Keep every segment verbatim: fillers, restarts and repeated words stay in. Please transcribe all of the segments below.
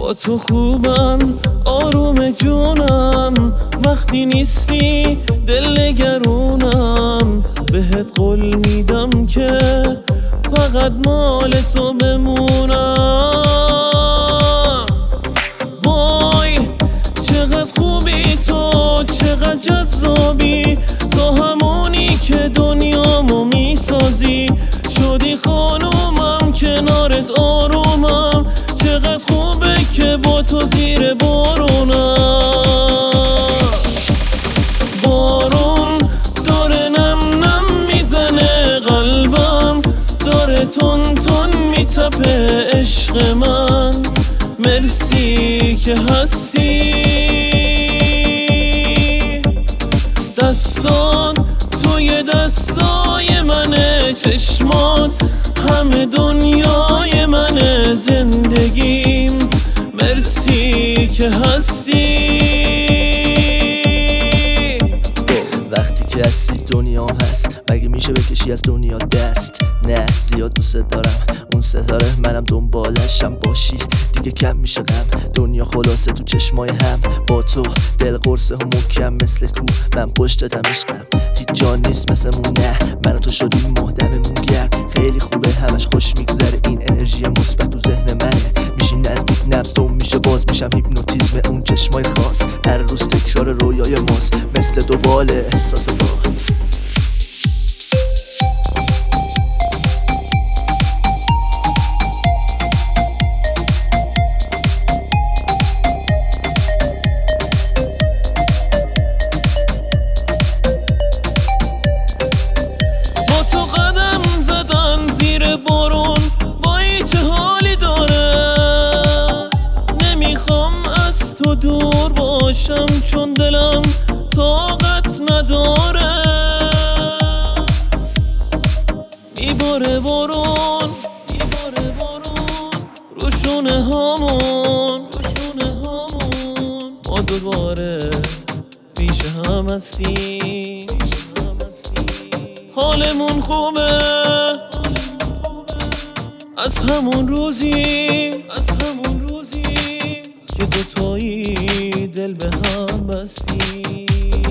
با تو خوبم آروم جونم، وقتی نیستی دل نگرونم. بهت قول میدم که فقط مال تو بمونم. وای چقدر خوبی تو، چقدر جذابی تو، همونی که دنیامو میسازی. شدی خانومم کنارت آرومم، چقدر خوبه که با تو زیر بارونم. بارون داره نم نم میزنه قلبم، داره تون تون میتپه عشق من. مرسی که هستی، دستان توی دستای منه، چشمات همه دنیای منه، زندگیم. مرسی که هستی. وقتی که هستی دنیا هست، مگه میشه بکشی از دنیا دست؟ نه زیاد دوست دارم اون ستاره، منم دنبالشم، باشی دیگه کم میشه غم. دنیا خلاصه تو چشمای هم، با تو دل قرصه و محکم مثل کو. من پشتتم عشقم، هیچ جان نیست مثل مون. نه من و تو شدیم مهدممون گرد، خیلی خوبه همش خوش میگذره. این انرژی مثبت تو ذهن منه، میشی نزدیک نبض تو میشه باز، میشم هیپنوتیزم اون چشمای خاص. هر روز تکرار رویای ماست، مثل دو بال احساس باد. بارون وای چه حالی داره، نمیخوام از تو دور باشم چون دلم طاقت نداره. میباره بارون، میباره بارون روشونه هامون، روشونه هامون. ما دوباره پیش هم هستیم، حالمون خوبه از همون روزی، از همون روزی که دوتایی دل به هم بستی.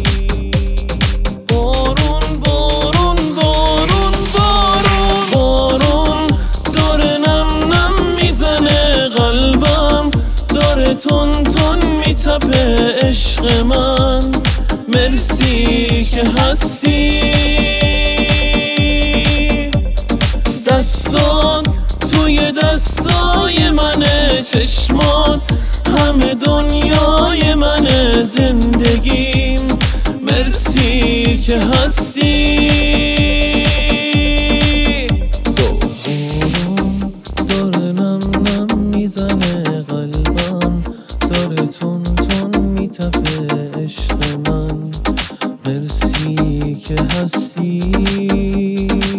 بارون بارون بارون بارون بارون داره نم نم میزنه قلبم، داره تون تون میتپه عشق من. مرسی که هستی، دستان توی دستای منه، چشمات همه دنیای منه، زندگیم. مرسی که هستی. بارون داره نم نم میزنه قلبم، داره تون تون میتپه عشق من. مرسی که هستی.